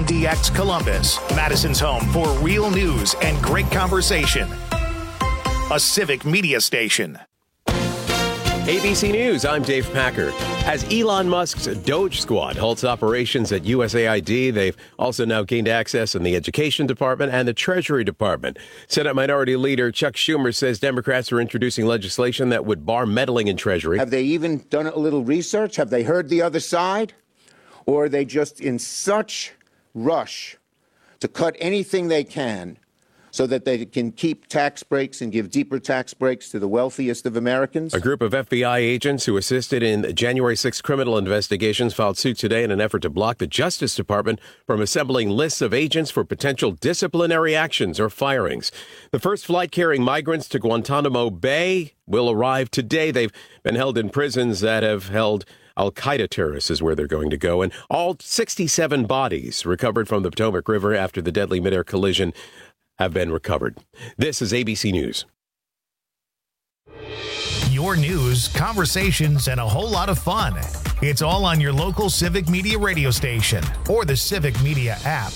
WMDX Columbus, Madison's home for real news and great conversation. A civic media station. ABC News, I'm Dave Packer. As Elon Musk's Doge Squad halts operations at USAID, they've also now gained access in the Education Department and the Treasury Department. Senate Minority Leader Chuck Schumer says Democrats are introducing legislation that would bar meddling in Treasury. Have they even done a little research? Have they heard the other side? Or are they just in such rush to cut anything they can so that they can keep tax breaks and give deeper tax breaks to the wealthiest of Americans? A group of FBI agents who assisted in January 6 criminal investigations filed suit today in an effort to block the Justice Department from assembling lists of agents for potential disciplinary actions or firings. The first flight carrying migrants to Guantanamo Bay will arrive today. They've been held in prisons that have held Al-Qaeda terrorists is where they're going to go. And all 67 bodies recovered from the Potomac River after the deadly midair collision have been recovered. This is ABC News. Your news, conversations, and a whole lot of fun. It's all on your local Civic Media radio station or the Civic Media app.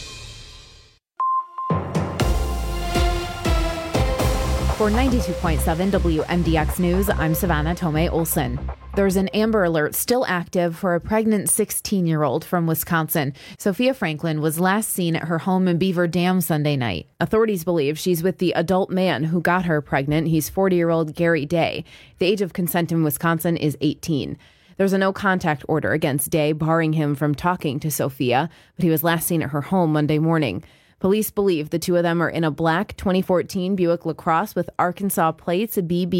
For 92.7 WMDX News, I'm Savannah Tomei Olson. There's an Amber Alert still active for a pregnant 16-year-old from Wisconsin. Sophia Franklin was last seen at her home in Beaver Dam Sunday night. Authorities believe she's with the adult man who got her pregnant. He's 40-year-old Gary Day. The age of consent in Wisconsin is 18. There's a no-contact order against Day, barring him from talking to Sophia, but he was last seen at her home Monday morning. Police believe the two of them are in a black 2014 Buick LaCrosse with Arkansas plates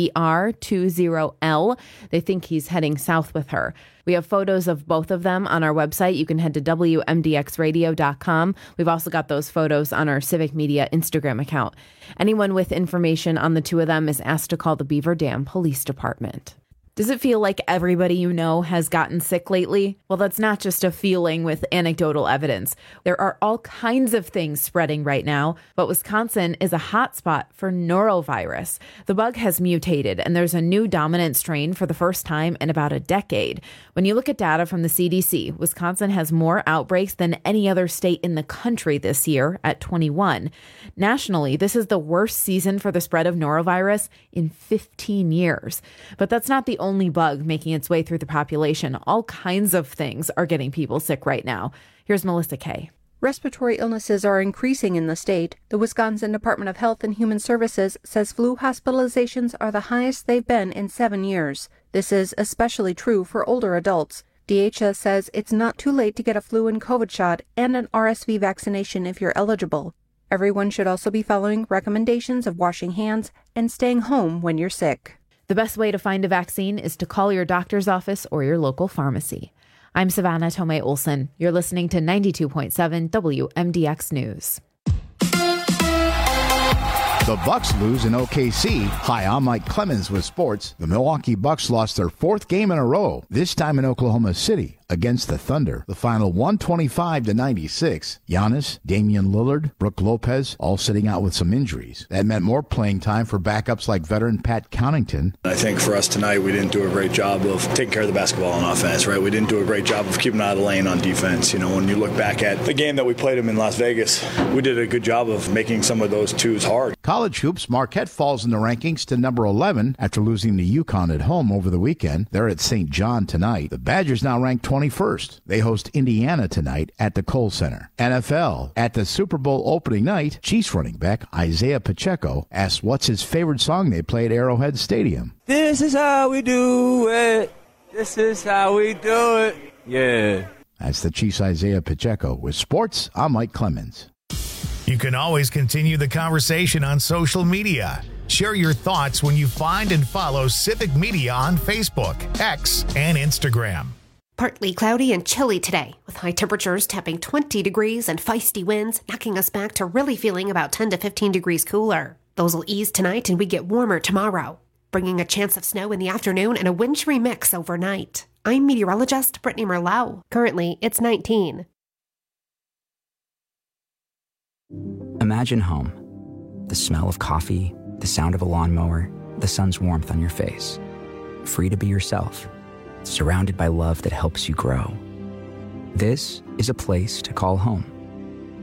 BBR20L. They think he's heading south with her. We have photos of both of them on our website. You can head to WMDXradio.com. We've also got those photos on our Civic Media Instagram account. Anyone with information on the two of them is asked to call the Beaver Dam Police Department. Does it feel like everybody you know has gotten sick lately? Well, that's not just a feeling with anecdotal evidence. There are all kinds of things spreading right now, but Wisconsin is a hotspot for norovirus. The bug has mutated, and there's a new dominant strain for the first time in about a decade. When you look at data from the CDC, Wisconsin has more outbreaks than any other state in the country this year at 21. Nationally, this is the worst season for the spread of norovirus in 15 years. But that's not the only bug making its way through the population. All kinds of things are getting people sick right now. Here's Melissa Kay. Respiratory illnesses are increasing in the state. The Wisconsin Department of Health and Human Services says flu hospitalizations are the highest they've been in 7 years. This is especially true for older adults. DHS says it's not too late to get a flu and COVID shot and an RSV vaccination if you're eligible. Everyone should also be following recommendations of washing hands and staying home when you're sick. The best way to find a vaccine is to call your doctor's office or your local pharmacy. I'm Savannah Tomei Olson. You're listening to 92.7 WMDX News. The Bucks lose in OKC. Hi, I'm Mike Clemens with sports. The Milwaukee Bucks lost their fourth game in a row, this time in Oklahoma City against the Thunder. The final 125-96. Giannis, Damian Lillard, Brook Lopez, all sitting out with some injuries. That meant more playing time for backups like veteran Pat Connaughton. I think for us tonight, we didn't do a great job of taking care of the basketball on offense, right? We didn't do a great job of keeping out of the lane on defense. You know, when you look back at the game that we played them in Las Vegas, we did a good job of making some of those twos hard. College hoops, Marquette falls in the rankings to number 11 after losing to UConn at home over the weekend. They're at St. John tonight. The Badgers now ranked 21st. They host Indiana tonight at the Kohl Center. NFL. At the Super Bowl opening night, Chiefs running back Isaiah Pacheco asked what's his favorite song they play at Arrowhead Stadium. This is how we do it. This is how we do it. Yeah. That's the Chiefs' Isaiah Pacheco. With sports, I'm Mike Clemens. You can always continue the conversation on social media. Share your thoughts when you find and follow Civic Media on Facebook, X, and Instagram. Partly cloudy and chilly today, with high temperatures tapping 20 degrees and feisty winds, knocking us back to really feeling about 10 to 15 degrees cooler. Those will ease tonight and we get warmer tomorrow, bringing a chance of snow in the afternoon and a wintry mix overnight. I'm meteorologist Brittany Merlau. Currently, it's 19. Imagine home. The smell of coffee, the sound of a lawnmower, the sun's warmth on your face. Free to be yourself. Surrounded by love that helps you grow. This is a place to call home.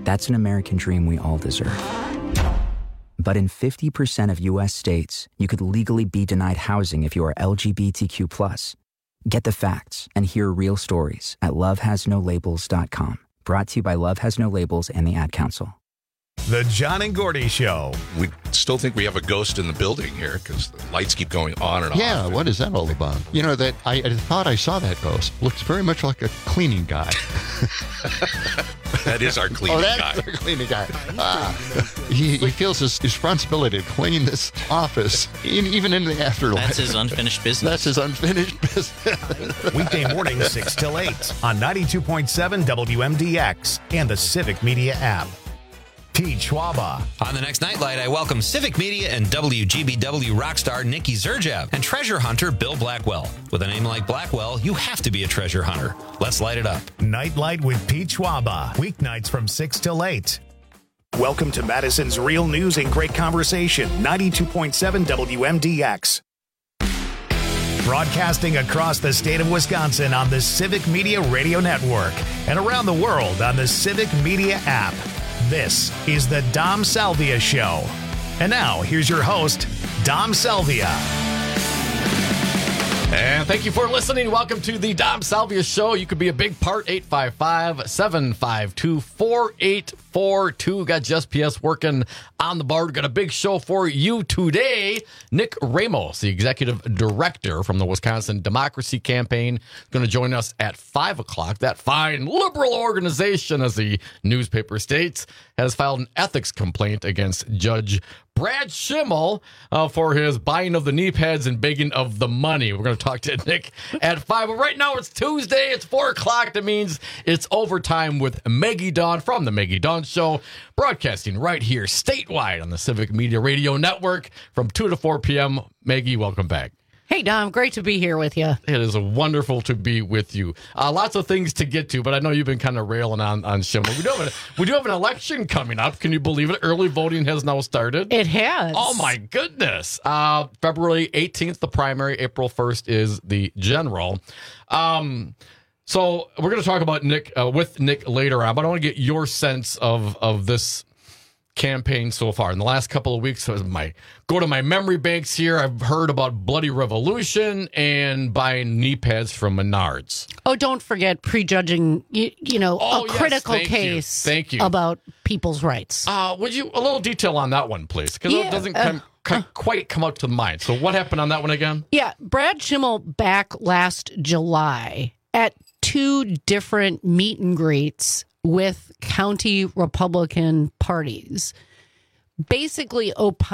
That's an American dream we all deserve. But in 50% of U.S. states, you could legally be denied housing if you are LGBTQ+. Get the facts and hear real stories at lovehasnolabels.com. Brought to you by Love Has No Labels and the Ad Council. The John and Gordy Show. We still think we have a ghost in the building here because the lights keep going on and off. Yeah, what is that all about? You know, that I thought I saw that ghost. Looks very much like a cleaning guy. That is our cleaning guy. Our cleaning guy. He feels his responsibility to clean this office, even in the afterlife. That's his unfinished business. That's his unfinished business. Weekday mornings 6 till 8 on 92.7 WMDX and the Civic Media app. Pete Schwaba. On the next Nightlight, I welcome Civic Media and WGBW rock star Nikki Zerjev and treasure hunter Bill Blackwell. With a name like Blackwell, you have to be a treasure hunter. Let's light it up. Nightlight with Pete Schwaba. Weeknights from 6 till 8. Welcome to Madison's Real News and Great Conversation, 92.7 WMDX. Broadcasting across the state of Wisconsin on the Civic Media Radio Network and around the world on the Civic Media app. This is the Dom Salvia Show. And now, here's your host, Dom Salvia. And thank you for listening. Welcome to the Dom Salvia Show. You could be a big part. 855-752-4842. Got Just PS working on the board. Got a big show for you today. Nick Ramos, the executive director from the Wisconsin Democracy Campaign, going to join us at 5 o'clock. That fine liberal organization, as the newspaper states, has filed an ethics complaint against Judge Brad Schimmel for his buying of the knee pads and begging of the money. We're going to talk to Nick at 5. But right now it's Tuesday. It's 4 o'clock. That means it's overtime with Maggie Dawn from the Maggie Dawn Show, broadcasting right here statewide on the Civic Media Radio Network from 2 to 4 p.m. Maggie, welcome back. Hey, Dom, great to be here with you. It is wonderful to be with you. Lots of things to get to, but I know you've been kind of railing on Schimmel. We do have an election coming up. Can you believe it? Early voting has now started. It has. Oh, my goodness. February 18th, the primary. April 1st is the general. So we're going to talk about Nick with Nick later on, but I want to get your sense of this campaign so far. In the last couple of weeks, go to my memory banks here. I've heard about Bloody Revolution and buying knee pads from Menards. Oh, don't forget prejudging, a critical case Thank you. About people's rights. Would you, a little detail on that one, please? Because it doesn't quite come out to mind. So what happened on that one again? Yeah, Brad Schimmel back last July at 2 different meet and greets with county Republican parties, did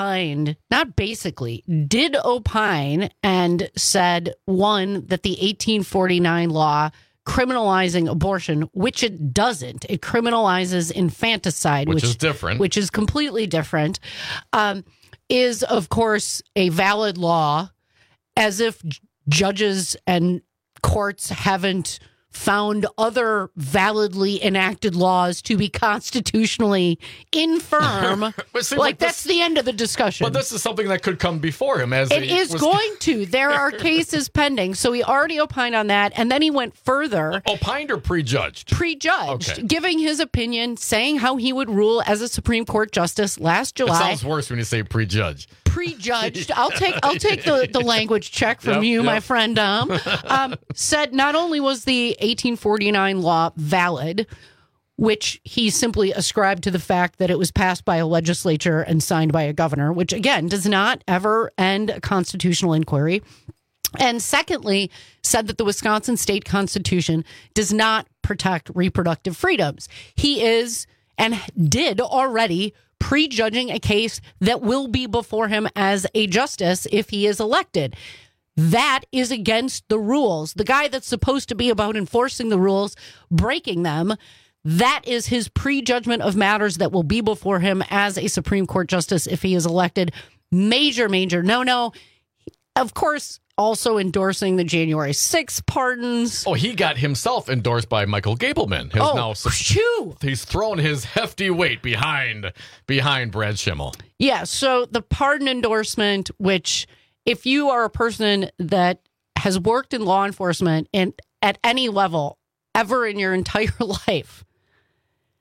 opine and said, one, that the 1849 law criminalizing abortion, which it doesn't. It criminalizes infanticide, which is different. Which is completely different, is, of course, a valid law, as if judges and courts haven't found other validly enacted laws to be constitutionally infirm. That's the end of the discussion. But this is something that could come before him. It is going to. There are cases pending. So he already opined on that, and then he went further. Opined or prejudged? Prejudged. Okay. Giving his opinion, saying how he would rule as a Supreme Court justice last July. It sounds worse when you say prejudged. Prejudged. I'll take the language check from you, my friend Dom. Said not only was the 1849 law valid, which he simply ascribed to the fact that it was passed by a legislature and signed by a governor, which again does not ever end a constitutional inquiry. And secondly, said that the Wisconsin state constitution does not protect reproductive freedoms. He is and did already prejudging a case that will be before him as a justice if he is elected. That is against the rules. The guy that's supposed to be about enforcing the rules, breaking them, that is his prejudgment of matters that will be before him as a Supreme Court justice if he is elected. Major no. Of course, also endorsing the January 6th pardons. Oh, he got himself endorsed by Michael Gableman. He's thrown his hefty weight behind Brad Schimmel. Yeah, so the pardon endorsement, which if you are a person that has worked in law enforcement and at any level ever in your entire life,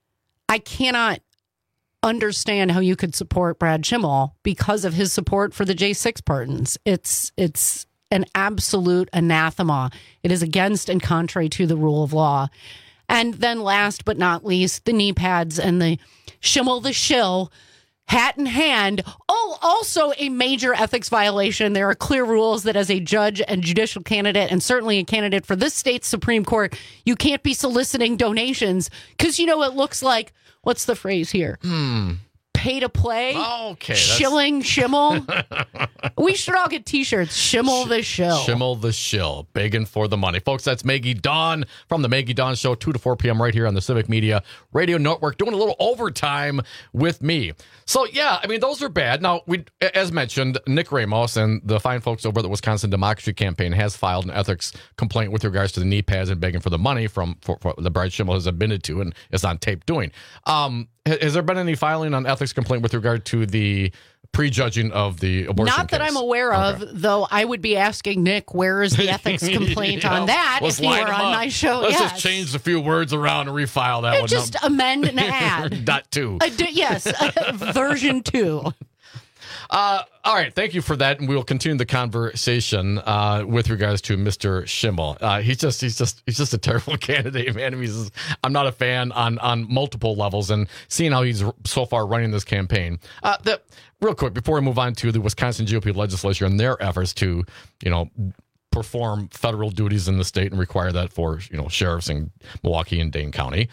I cannot understand how you could support Brad Schimmel because of his support for the J6 pardons. It's an absolute anathema. It is against and contrary to the rule of law. And then last but not least, the knee pads and the Schimmel the shill, hat in hand. Oh, also a major ethics violation. There are clear rules that as a judge and judicial candidate, and certainly a candidate for this state's Supreme Court, you can't be soliciting donations because, you know, it looks like, what's the phrase here? Pay to play. Okay. Shilling Schimmel. We should all get T-shirts. Schimmel the shill. Schimmel the shill. Begging for the money. Folks, that's Maggie Dawn from the Maggie Dawn Show, 2 to 4 p.m. right here on the Civic Media Radio Network, doing a little overtime with me. So, yeah, I mean, those are bad. Now, we, as mentioned, Nick Ramos and the fine folks over at the Wisconsin Democracy Campaign has filed an ethics complaint with regards to the knee pads and begging for the money for the Brad Schimmel has admitted to and is on tape doing. Has there been any filing on ethics complaint with regard to the prejudging of the abortion Not that case? I'm aware of, though I would be asking Nick, where is the ethics complaint on that if he were on my show? Let's just change a few words around and refile that one. Just amend and add. .2. Yes, version 2. All right, thank you for that, and we will continue the conversation with regards to Mr. Schimmel. He's just a terrible candidate, man. I'm not a fan on multiple levels, and seeing how he's so far running this campaign. Real quick, before we move on to the Wisconsin GOP legislature and their efforts to, perform federal duties in the state and require that for, sheriffs in Milwaukee and Dane County.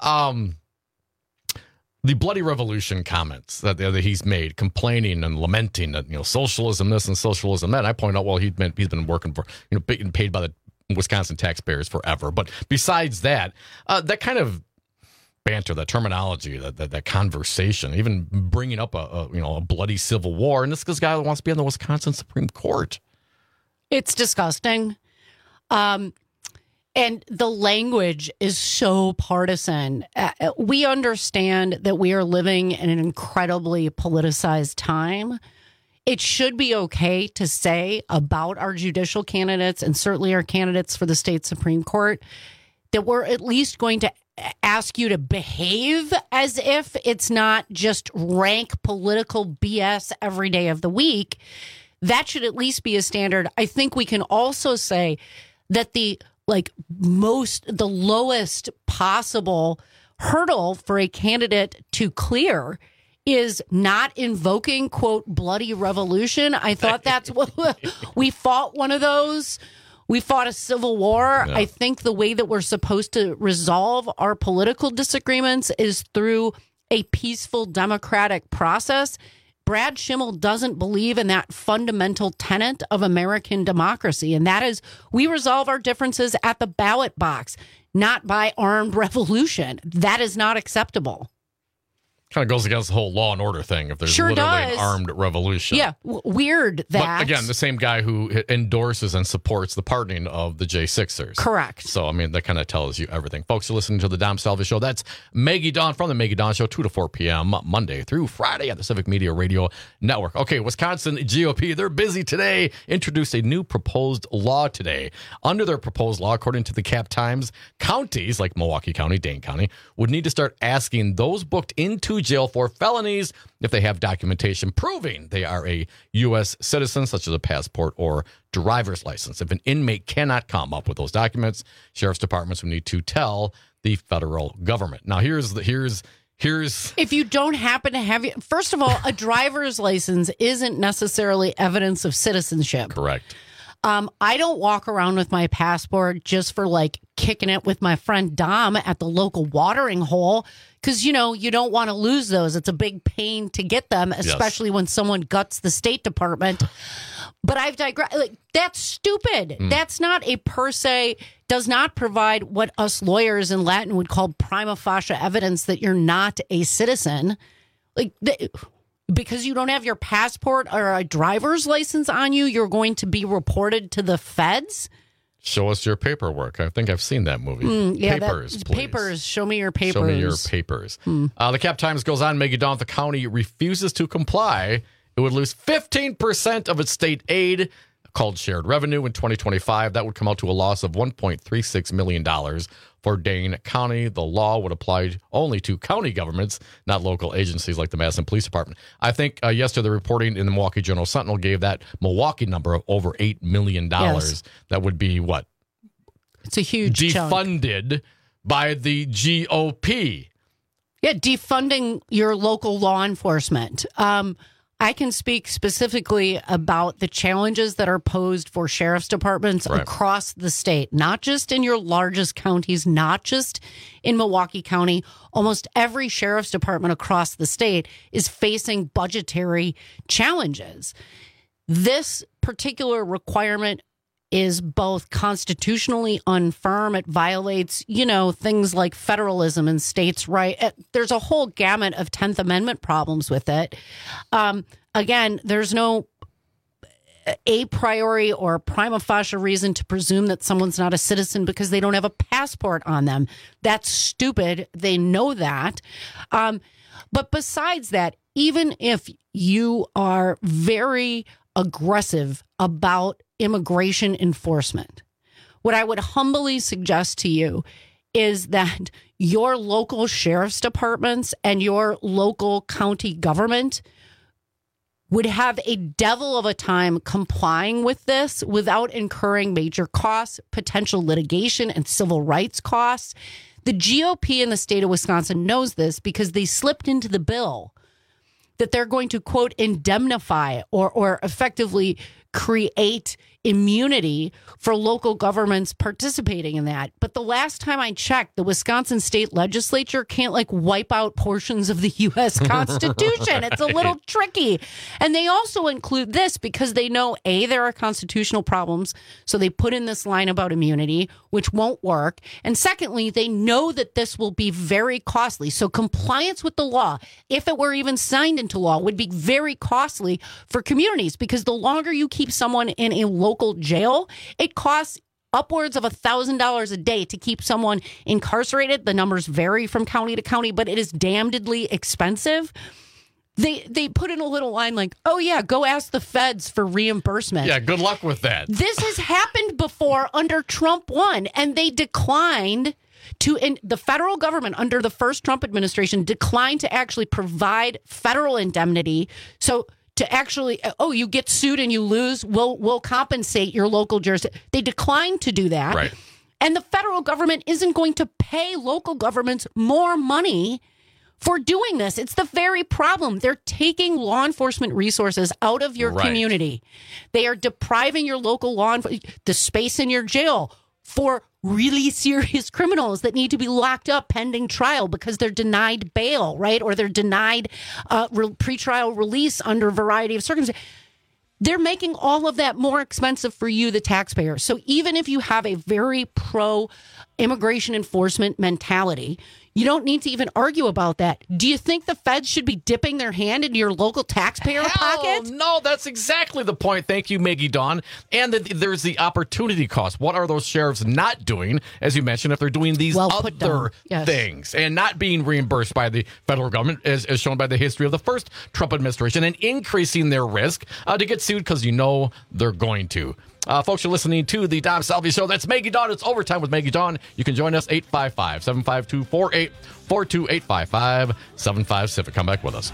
The bloody revolution comments that he's made, complaining and lamenting that socialism this and socialism that. I point out, well, he's been working for being paid by the Wisconsin taxpayers forever. But besides that, that kind of banter, that terminology, that conversation, even bringing up a bloody civil war, and this guy wants to be on the Wisconsin Supreme Court. It's disgusting. And the language is so partisan. We understand that we are living in an incredibly politicized time. It should be okay to say about our judicial candidates and certainly our candidates for the state Supreme Court that we're at least going to ask you to behave as if it's not just rank political BS every day of the week. That should at least be a standard. I think we can also say that the lowest possible hurdle for a candidate to clear is not invoking, quote, bloody revolution. I thought that's what we fought one of those. We fought a civil war. Yeah. I think the way that we're supposed to resolve our political disagreements is through a peaceful democratic process. Brad Schimmel doesn't believe in that fundamental tenet of American democracy, and that is we resolve our differences at the ballot box, not by armed revolution. That is not acceptable. Kind of goes against the whole law and order thing if there's sure literally does. An armed revolution. Yeah, weird that. But again, the same guy who endorses and supports the pardoning of the J6ers. Correct. So, I mean, that kind of tells you everything. Folks, you're listening to the Dom Salvi Show. That's Maggie Dawn from the Maggie Dawn Show, 2 to 4 p.m. Monday through Friday on the Civic Media Radio Network. Okay, Wisconsin GOP, they're busy today. Introduced a new proposed law today. Under their proposed law, according to the Cap Times, counties like Milwaukee County, Dane County, would need to start asking those booked into jail for felonies if they have documentation proving they are a U.S. citizen, such as a passport or driver's license. If an inmate cannot come up with those documents, sheriff's departments would need to tell the federal government. Now, here's if you don't happen to have, first of all, a driver's license isn't necessarily evidence of citizenship. Correct. I don't walk around with my passport just for kicking it with my friend Dom at the local watering hole because, you don't want to lose those. It's a big pain to get them, especially when someone guts the State Department. But I've digressed. That's stupid. That's not a per se, does not provide what us lawyers in Latin would call prima facie evidence that you're not a citizen. Because you don't have your passport or a driver's license on you, you're going to be reported to the feds? Show us your paperwork. I think I've seen that movie. Papers, please. Papers. Show me your papers. Show me your papers. The Cap Times goes on. Maggie Dawn, if the county refuses to comply, it would lose 15% of its state aid. called shared revenue. In 2025, that would come out to a loss of $1.36 million for Dane County. The law would apply only to county governments, not local agencies like the Madison Police Department. I think yesterday the reporting in the Milwaukee Journal-Sentinel gave that Milwaukee number of over $8 million. Yes. That would be what? It's a huge defunded chunk. By the GOP. Yeah, defunding your local law enforcement. I can speak specifically about the challenges that are posed for sheriff's departments across the state, not just in your largest counties, not just in Milwaukee County. Almost every sheriff's department across the state is facing budgetary challenges. This particular requirement is both constitutionally unfirm. It violates, things like federalism and states' right. There's a whole gamut of 10th Amendment problems with it. Again, there's no a priori or prima facie reason to presume that someone's not a citizen because they don't have a passport on them. That's stupid. They know that. But besides that, even if you are very aggressive about immigration enforcement, what I would humbly suggest to you is that your local sheriff's departments and your local county government would have a devil of a time complying with this without incurring major costs, potential litigation, and civil rights costs. The GOP in the state of Wisconsin knows this because they slipped into the bill that they're going to, quote, indemnify or effectively create immunity for local governments participating in that. But the last time I checked, the Wisconsin state legislature can't wipe out portions of the U.S. Constitution. It's a little tricky. And they also include this because they know, A, there are constitutional problems. So they put in this line about immunity, which won't work. And secondly, they know that this will be very costly. So compliance with the law, if it were even signed into law, would be very costly for communities because the longer you keep someone in a local jail, it costs upwards of $1,000 a day to keep someone incarcerated. The numbers vary from county to county, but it is damnedly expensive. They put in a little line like, oh, yeah, go ask the feds for reimbursement. Yeah, good luck with that. This has happened before under Trump 1, and they declined to, in the federal government under the first Trump administration, declined to actually provide federal indemnity. So to actually, you get sued and you lose, we'll compensate your local jurisdiction. They declined to do that. Right. And the federal government isn't going to pay local governments more money for doing this. It's the very problem. They're taking law enforcement resources out of your community. They are depriving your local law enforcement, the space in your jail for really serious criminals that need to be locked up pending trial because they're denied bail, right? Or they're denied pretrial release under a variety of circumstances. They're making all of that more expensive for you, the taxpayer. So even if you have a very pro-immigration enforcement mentality, you don't need to even argue about that. Do you think the feds should be dipping their hand into your local taxpayer pocket? No, that's exactly the point. Thank you, Maggie Dawn. And there's the opportunity cost. What are those sheriffs not doing, as you mentioned, if they're doing these other things and not being reimbursed by the federal government, as shown by the history of the first Trump administration, and increasing their risk to get sued because they're going to. Folks, you're listening to the Dom Salvia Show. That's Maggie Dawn. It's Overtime with Maggie Dawn. You can join us 855-752-4842, 855-75-CIVIC. Come back with us.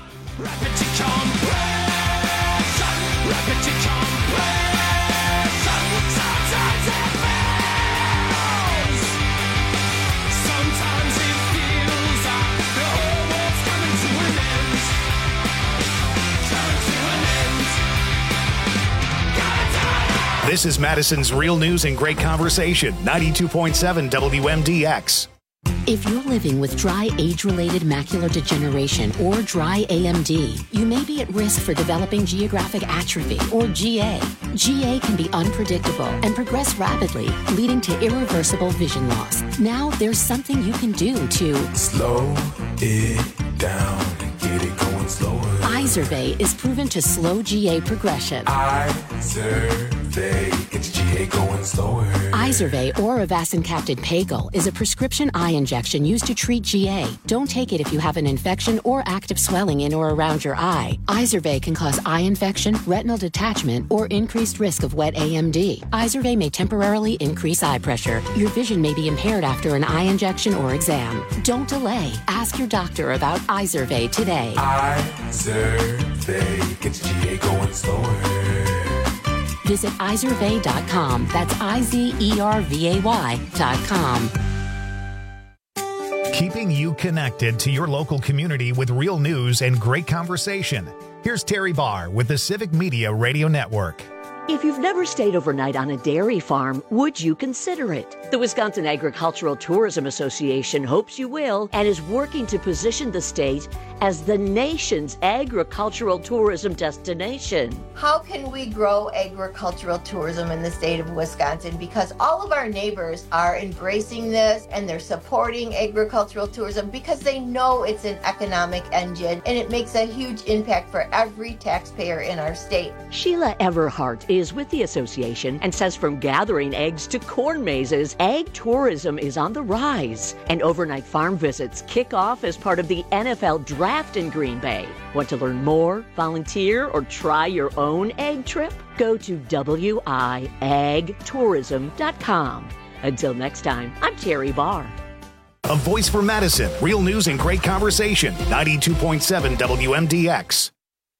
This is Madison's Real News and Great Conversation, 92.7 WMDX. If you're living with dry age-related macular degeneration or dry AMD, you may be at risk for developing geographic atrophy or GA. GA can be unpredictable and progress rapidly, leading to irreversible vision loss. Now there's something you can do to slow it down and get it going slower. Izervay is proven to slow GA progression. Izervay. Izervay gets GA going slower. Izervay or Avastin Captain Pagel is a prescription eye injection used to treat GA. Don't take it if you have an infection or active swelling in or around your eye. Izervay can cause eye infection, retinal detachment, or increased risk of wet AMD. Izervay may temporarily increase eye pressure. Your vision may be impaired after an eye injection or exam. Don't delay. Ask your doctor about Izervay today. Izervay gets GA going slower. Visit Izervay.com. That's IZERVAY.com. Keeping you connected to your local community with real news and great conversation. Here's Terry Barr with the Civic Media Radio Network. If you've never stayed overnight on a dairy farm, would you consider it? The Wisconsin Agricultural Tourism Association hopes you will and is working to position the state as the nation's agricultural tourism destination. How can we grow agricultural tourism in the state of Wisconsin? Because all of our neighbors are embracing this and they're supporting agricultural tourism because they know it's an economic engine and it makes a huge impact for every taxpayer in our state. Sheila Everhart is with the association and says from gathering eggs to corn mazes, ag tourism is on the rise. And overnight farm visits kick off as part of the NFL Draft in Green Bay. Want to learn more, volunteer, or try your own egg trip? Go to wiagtourism.com. Until next time, I'm Terry Barr. A voice for Madison. Real news and great conversation. 92.7 WMDX.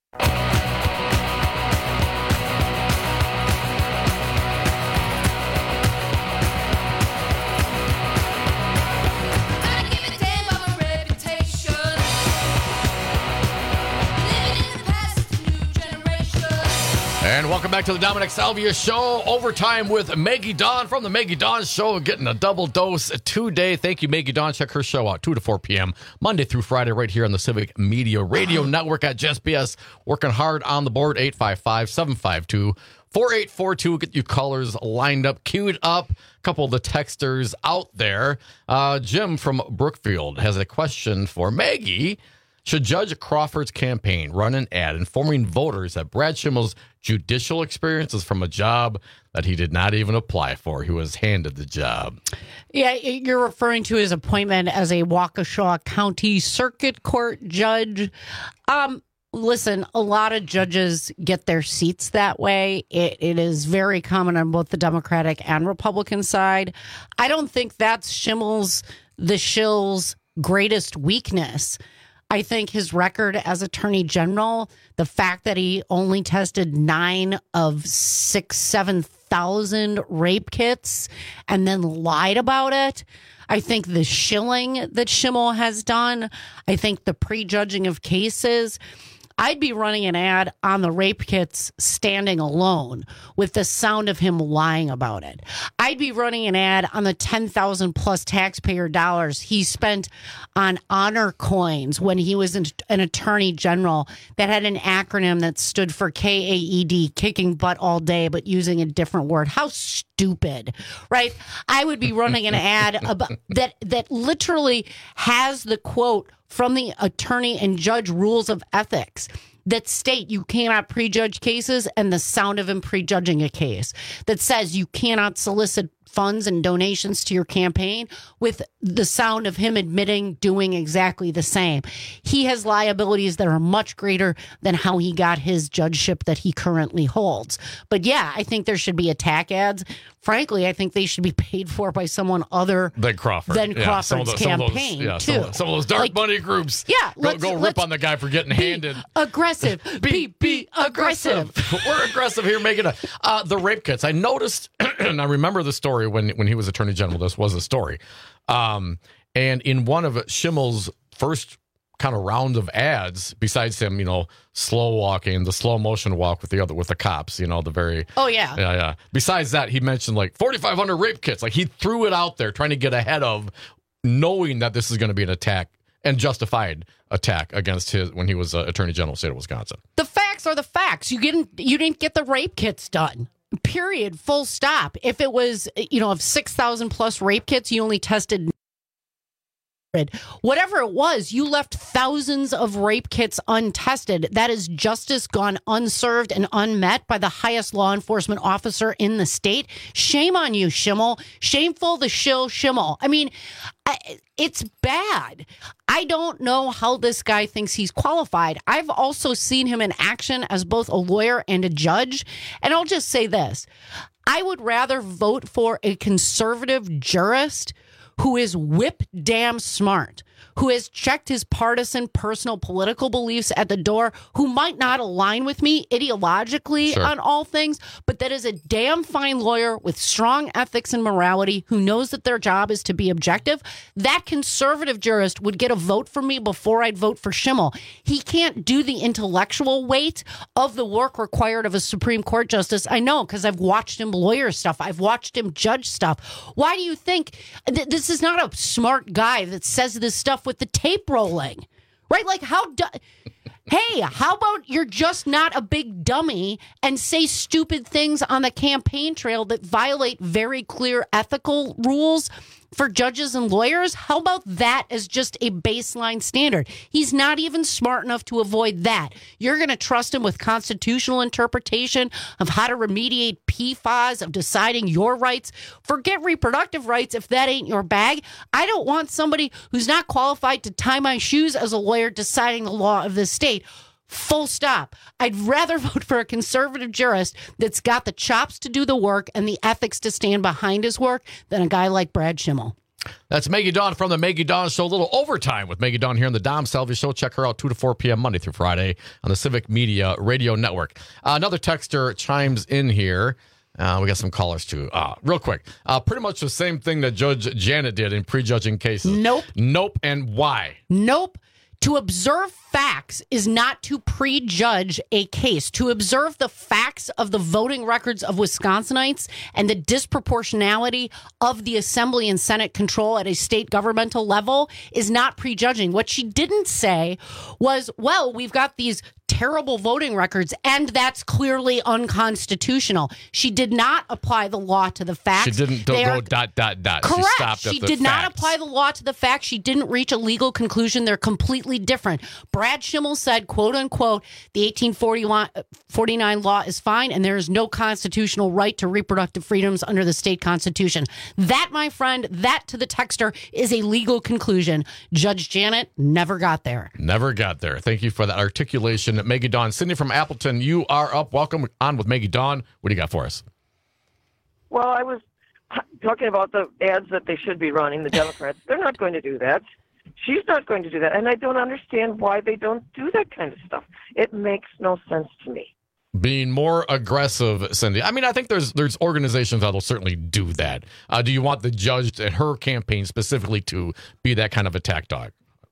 And welcome back to the Dominic Salvia Show. Overtime with Maggie Dawn from the Maggie Dawn Show. Getting a double dose today. Thank you, Maggie Dawn. Check her show out 2 to 4 p.m. Monday through Friday right here on the Civic Media Radio Network at JSPS. Working hard on the board. 855-752-4842. Get you callers lined up, queued up. A couple of the texters out there. Jim from Brookfield has a question for Maggie. Should Judge Crawford's campaign run an ad informing voters that Brad Schimmel's judicial experience is from a job that he did not even apply for? He was handed the job. Yeah, you're referring to his appointment as a Waukesha County Circuit Court judge. Listen, a lot of judges get their seats that way. It is very common on both the Democratic and Republican side. I don't think that's the shill's greatest weakness. I think his record as Attorney General, the fact that he only tested 9 of 7,000 rape kits and then lied about it. I think the shilling that Schimmel has done, I think the prejudging of cases. I'd be running an ad on the rape kits standing alone with the sound of him lying about it. I'd be running an ad on the 10,000 plus taxpayer dollars he spent on honor coins when he was an attorney general that had an acronym that stood for KAED, kicking butt all day, but using a different word. How stupid, right? I would be running an ad about that literally has the quote from the attorney and judge rules of ethics that state you cannot prejudge cases and the sound of him prejudging a case, that says you cannot solicit funds and donations to your campaign with the sound of him admitting doing exactly the same. He has liabilities that are much greater than how he got his judgeship that he currently holds. But yeah, I think there should be attack ads. Frankly, I think they should be paid for by someone other than Crawford. Crawford's campaign, too. Some of those dark money groups. Yeah, go rip on the guy for getting handed. Aggressive. Be aggressive. We're aggressive here, making the rape kits. I noticed, and I remember the story when he was Attorney General. This was a story. And in one of Schimmel's first kind of round of ads, besides him, slow walking, the slow motion walk with the cops, the very. Oh, yeah. Yeah. Besides that, he mentioned like 4,500 rape kits. Like he threw it out there trying to get ahead of knowing that this is going to be an attack and justified attack against when he was Attorney General of the state of Wisconsin. The facts are the facts. You didn't get the rape kits done. Period. Full stop. If it was, of 6,000 plus rape kits, you only tested Whatever it was, you left thousands of rape kits untested. That is justice gone unserved and unmet by the highest law enforcement officer in the state. Shame on you, Schimmel. Shameful the shill, Schimmel. I mean, it's bad. I don't know how this guy thinks he's qualified. I've also seen him in action as both a lawyer and a judge. And I'll just say this. I would rather vote for a conservative jurist who is whip damn smart, who has checked his partisan, personal, political beliefs at the door, who might not align with me ideologically on all things, but that is a damn fine lawyer with strong ethics and morality who knows that their job is to be objective. That conservative jurist would get a vote from me before I'd vote for Schimmel. He can't do the intellectual weight of the work required of a Supreme Court justice. I know, because I've watched him lawyer stuff. I've watched him judge stuff. Why do you think this is not a smart guy that says this stuff with the tape rolling, right? Like hey, how about you're just not a big dummy and say stupid things on the campaign trail that violate very clear ethical rules for judges and lawyers? How about that as just a baseline standard? He's not even smart enough to avoid that. You're going to trust him with constitutional interpretation of how to remediate PFAS, of deciding your rights. Forget reproductive rights if that ain't your bag. I don't want somebody who's not qualified to tie my shoes as a lawyer deciding the law of this state. Full stop. I'd rather vote for a conservative jurist that's got the chops to do the work and the ethics to stand behind his work than a guy like Brad Schimmel. That's Maggie Dawn from the Maggie Dawn Show. A little overtime with Maggie Dawn here on the Dom Salvia Show. Check her out 2 to 4 p.m. Monday through Friday on the Civic Media Radio Network. Another texter chimes in here. We got some callers, too. Real quick. Pretty much the same thing that Judge Janet did in prejudging cases. Nope. And why? Nope. To observe facts is not to prejudge a case. To observe the facts of the voting records of Wisconsinites and the disproportionality of the Assembly and Senate control at a state governmental level is not prejudging. What she didn't say was, well, we've got these terrible voting records, and that's clearly unconstitutional. She did not apply the law to the facts. She didn't go ... Correct. She stopped at She the did not facts. apply the law to the facts. She didn't reach a legal conclusion. They're completely different. Brad Schimmel said, quote unquote, the 1849 law is fine, and there is no constitutional right to reproductive freedoms under the state constitution. That, my friend, that to the texter is a legal conclusion. Judge Janet never got there. Never got there. Thank you for that articulation, Maggie Dawn. Cindy from Appleton, you are up. Welcome on with Maggie Dawn. What do you got for us? Well, I was talking about the ads that they should be running, the Democrats. They're not going to do that. She's not going to do that. And I don't understand why they don't do that kind of stuff. It makes no sense to me. Being more aggressive, Cindy. I mean, I think there's organizations that will certainly do that. Do you want the judge and her campaign specifically to be that kind of attack dog?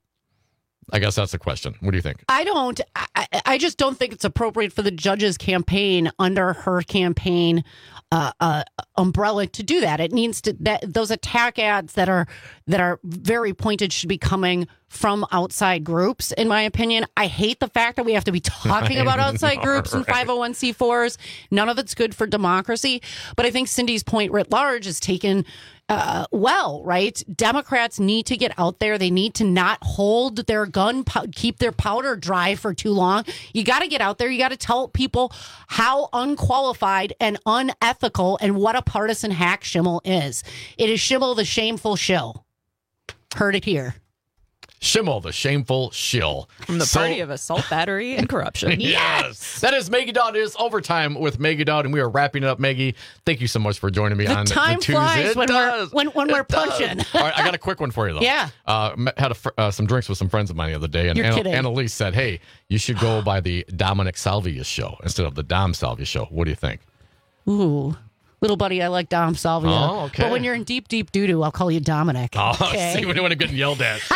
I guess that's the question. What do you think? I just don't think it's appropriate for the judge's campaign under her campaign umbrella to do that. It needs to those attack ads that are very pointed should be coming from outside groups, in my opinion. I hate the fact that we have to be talking about outside groups and 501c4s. None of it's good for democracy. But I think Cindy's point writ large is taken well, right? Democrats need to get out there. They need to not hold their gun, keep their powder dry for too long. You got to get out there. You got to tell people how unqualified and unethical and what a partisan hack Schimmel is. It is Schimmel, the shameful shill. Heard it here. Schimmel, the shameful shill. From the party of assault, battery, and corruption. Yes! That is Maggie Dawn. It is overtime with Maggie Dawn, and we are wrapping it up. Maggie, thank you so much for joining me on time the Tuesday. Flies when we're punching. All right, I got a quick one for you, though. Yeah. Had some drinks with some friends of mine the other day, and You're kidding. Annalise said, hey, you should go by the Dominic Salvia Show instead of the Dom Salvia Show. What do you think? Ooh. Little buddy, I like Dom Salvia. Oh, okay. But when you're in deep, deep doo-doo, I'll call you Dominic. Oh, okay? See, when I'm getting yelled at.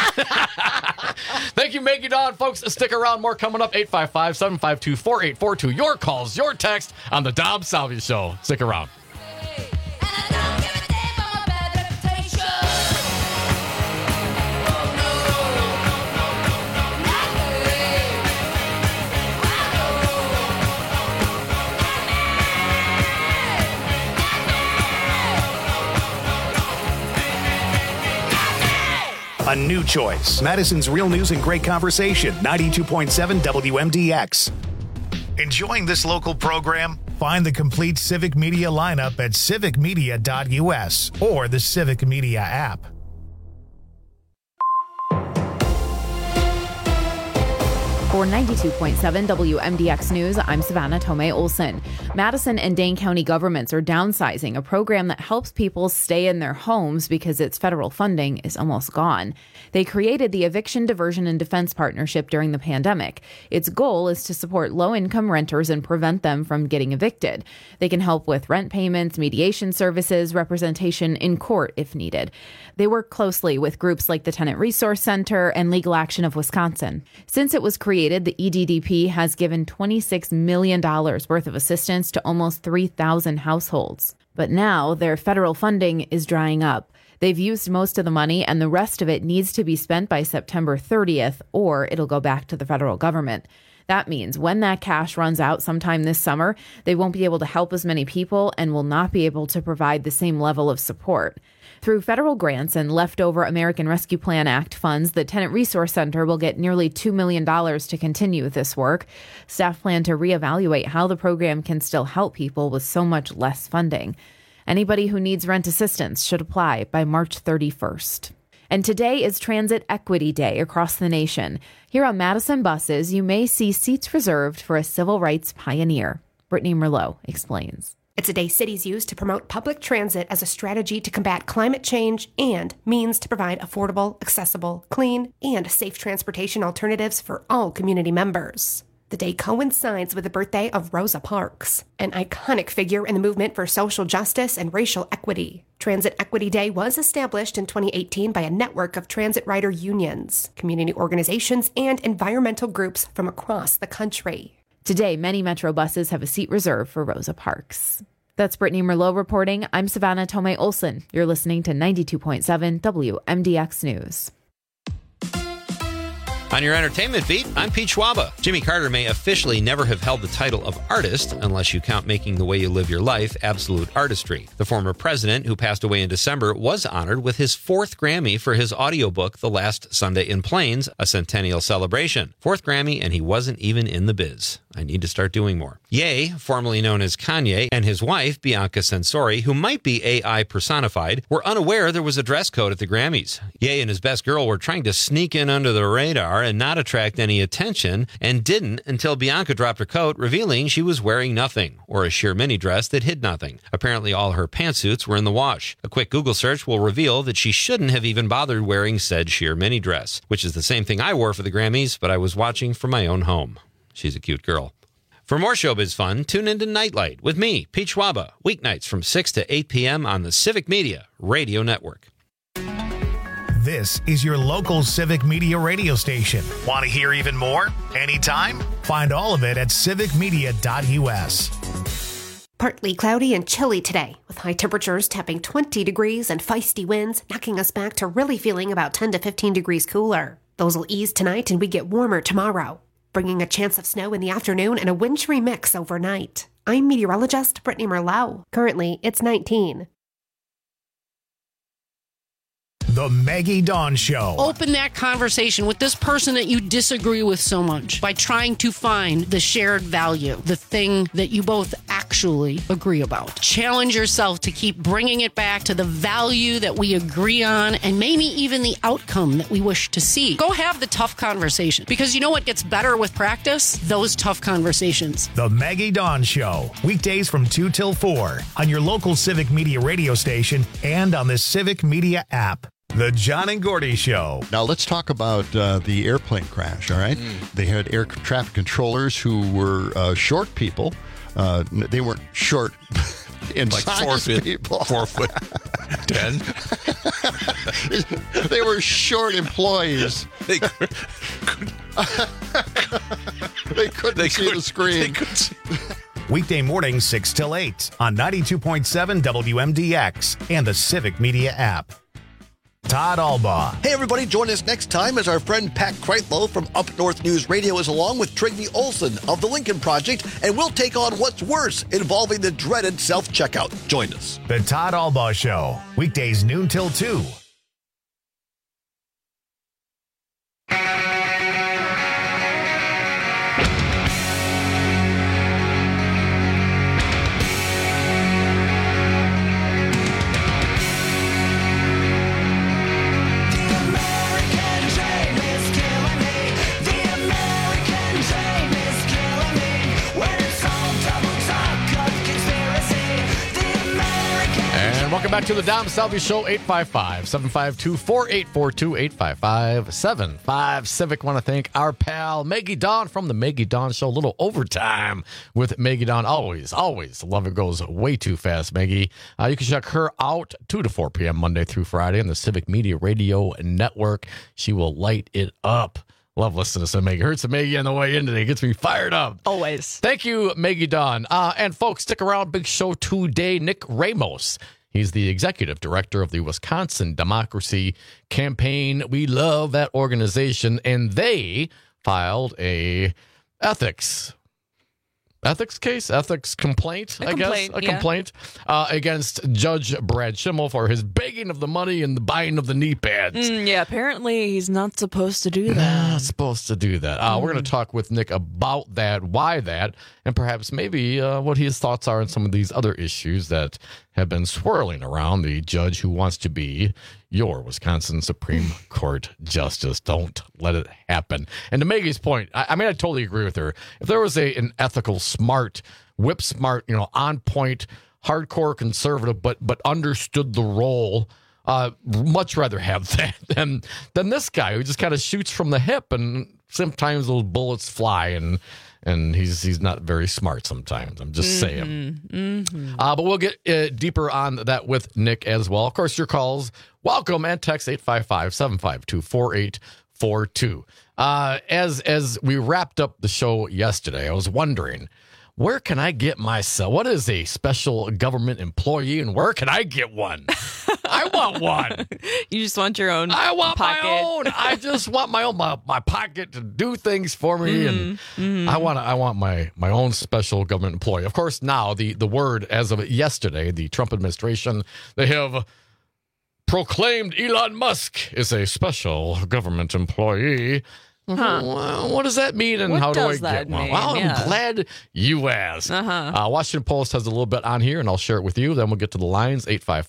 Thank you, Maggie Dawn. Folks, stick around. More coming up. 855-752-4842. Your calls, your text on the Dom Salvia Show. Stick around. A new choice. Madison's Real News and Great Conversation, 92.7 WMDX. Enjoying this local program? Find the complete Civic Media lineup at civicmedia.us or the Civic Media app. For 92.7 WMDX News, I'm Savannah Tomei Olson. Madison and Dane County governments are downsizing a program that helps people stay in their homes because its federal funding is almost gone. They created the Eviction Diversion and Defense Partnership during the pandemic. Its goal is to support low-income renters and prevent them from getting evicted. They can help with rent payments, mediation services, representation in court if needed. They work closely with groups like the Tenant Resource Center and Legal Action of Wisconsin. Since it was created, the EDDP has given $26 million worth of assistance to almost 3,000 households. But now their federal funding is drying up. They've used most of the money, and the rest of it needs to be spent by September 30th, or it'll go back to the federal government. That means when that cash runs out sometime this summer, they won't be able to help as many people and will not be able to provide the same level of support. Through federal grants and leftover American Rescue Plan Act funds, the Tenant Resource Center will get nearly $2 million to continue this work. Staff plan to reevaluate how the program can still help people with so much less funding. Anybody who needs rent assistance should apply by March 31st. And today is Transit Equity Day across the nation. Here on Madison buses, you may see seats reserved for a civil rights pioneer. Brittany Merlot explains. It's a day cities use to promote public transit as a strategy to combat climate change and means to provide affordable, accessible, clean, and safe transportation alternatives for all community members. The day coincides with the birthday of Rosa Parks, an iconic figure in the movement for social justice and racial equity. Transit Equity Day was established in 2018 by a network of transit rider unions, community organizations, and environmental groups from across the country. Today, many Metro buses have a seat reserved for Rosa Parks. That's Brittany Merlot reporting. I'm Savannah Tomei Olson. You're listening to 92.7 WMDX News. On your entertainment beat, I'm Pete Schwaba. Jimmy Carter may officially never have held the title of artist unless you count Making the Way You Live Your Life absolute artistry. The former president, who passed away in December, was honored with his 4th Grammy for his audiobook, The Last Sunday in Plains, a centennial celebration. 4th Grammy, and he wasn't even in the biz. I need to start doing more. Ye, formerly known as Kanye, and his wife, Bianca Censori, who might be AI personified, were unaware there was a dress code at the Grammys. Ye and his best girl were trying to sneak in under the radar and not attract any attention, and didn't until Bianca dropped her coat, revealing she was wearing nothing, or a sheer mini dress that hid nothing. Apparently all her pantsuits were in the wash. A quick Google search will reveal that she shouldn't have even bothered wearing said sheer mini dress, which is the same thing I wore for the Grammys, but I was watching from my own home. She's a cute girl. For more showbiz fun, tune into Nightlight with me, Pete Schwaba, weeknights from 6 to 8 p.m. on the Civic Media Radio Network. This is your local Civic Media radio station. Want to hear even more? Anytime? Find all of it at civicmedia.us. Partly cloudy and chilly today, with high temperatures tapping 20 degrees and feisty winds, knocking us back to really feeling about 10 to 15 degrees cooler. Those will ease tonight and we get warmer tomorrow, bringing a chance of snow in the afternoon and a wintry mix overnight. I'm meteorologist Brittany Merlot. Currently, it's 19. The Maggie Dawn Show. Open that conversation with this person that you disagree with so much by trying to find the shared value, the thing that you both actually agree about. Challenge yourself to keep bringing it back to the value that we agree on and maybe even the outcome that we wish to see. Go have the tough conversation, because you know what gets better with practice? Those tough conversations. The Maggie Dawn Show. Weekdays from 2 till 4 on your local Civic Media radio station and on the Civic Media app. The John and Gordy Show. Now let's talk about the airplane crash, all right? They had air traffic controllers who were short people. They weren't short in like size people. 4 foot 10. They were short employees. They couldn't see the screen. Weekday mornings 6 till 8 on 92.7 WMDX and the Civic Media app. Todd Albaugh. Hey, everybody, join us next time as our friend Pat Kreitlow from Up North News Radio is along with Trygve Olsen of the Lincoln Project, and we'll take on what's worse involving the dreaded self-checkout. Join us. The Todd Albaugh Show. Weekdays noon till 2 Welcome back to the Dom Salvi Show, 855-752-4842, 855-75 Civic. Want to thank our pal Maggie Dawn from the Maggie Dawn Show. A little overtime with Maggie Dawn. Always love it. Goes way too fast, Maggie. You can check her out 2 to 4 p.m. Monday through Friday on the Civic Media Radio Network. She will light it up. Love listening to some Maggie. Heard some Maggie on the way in today. Gets me fired up. Always. Thank you, Maggie Dawn. And folks, stick around. Big show today. Nick Ramos. He's the executive director of the Wisconsin Democracy Campaign. We love that organization, and they filed a ethics complaint against Judge Brad Schimmel for his begging of the money and the buying of the knee pads. Yeah, apparently he's not supposed to do that. We're going to talk with Nick about that, why that, and perhaps maybe what his thoughts are on some of these other issues that have been swirling around the judge who wants to be your Wisconsin Supreme Court justice. Don't let it happen. And to Maggie's point, I totally agree with her. If there was an ethical, smart, whip smart, on point, hardcore conservative, but understood the role, much rather have that than this guy who just kind of shoots from the hip, and sometimes those bullets fly, and he's not very smart sometimes. I'm just saying. Mm-hmm. But we'll get deeper on that with Nick as well. Of course, your calls, welcome, and text 855-752-4842. As we wrapped up the show yesterday, I was wondering, where can I get myself? What is a special government employee, and where can I get one? I want one. You just want your own. I want pocket. my own. I just want my own my pocket to do things for me, and I want my own special government employee. Of course, now the word as of yesterday, the Trump administration, they have proclaimed Elon Musk is a special government employee. What does that mean, and how do I get one? Well, I'm glad you asked. Washington Post has a little bit on here, and I'll share it with you. Then we'll get to the lines,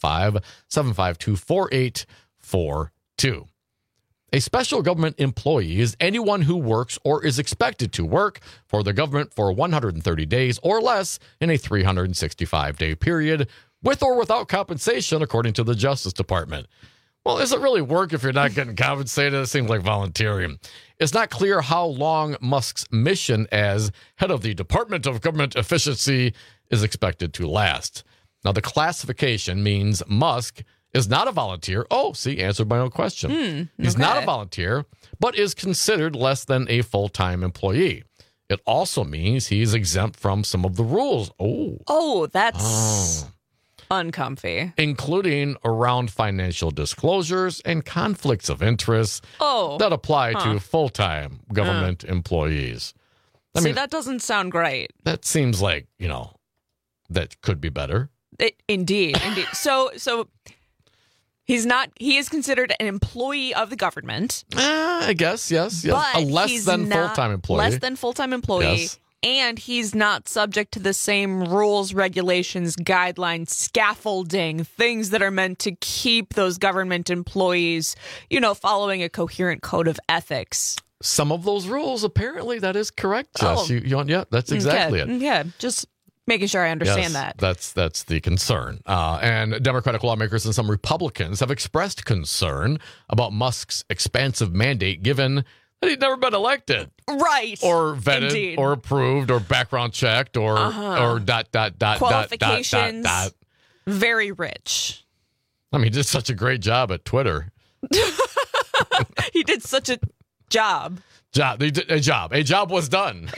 855-752-4842. A special government employee is anyone who works or is expected to work for the government for 130 days or less in a 365-day period, with or without compensation, according to the Justice Department. Well, is it really work if you're not getting compensated? It seems like volunteering. It's not clear how long Musk's mission as head of the Department of Government Efficiency is expected to last. Now, the classification means Musk is not a volunteer. Oh, see, answered my own question. He's not a volunteer, but is considered less than a full-time employee. It also means he's exempt from some of the rules. Oh, that's uncomfy. Including around financial disclosures and conflicts of interest that apply to full-time government employees. That doesn't sound great. That seems like, that could be better. Indeed. So he is considered an employee of the government. I guess, yes. But a less than full-time employee. Less than full-time employee. Yes. And he's not subject to the same rules, regulations, guidelines, scaffolding, things that are meant to keep those government employees, following a coherent code of ethics. Some of those rules, apparently, that is correct, Jess. That's exactly it. Yeah, just making sure I understand that. That's the concern. And Democratic lawmakers and some Republicans have expressed concern about Musk's expansive mandate, given that he'd never been elected. Right. Or vetted, Indeed. or approved, or background checked, or ... Qualifications. Very rich. He did such a great job at Twitter. He did such a job. They did a job. A job was done.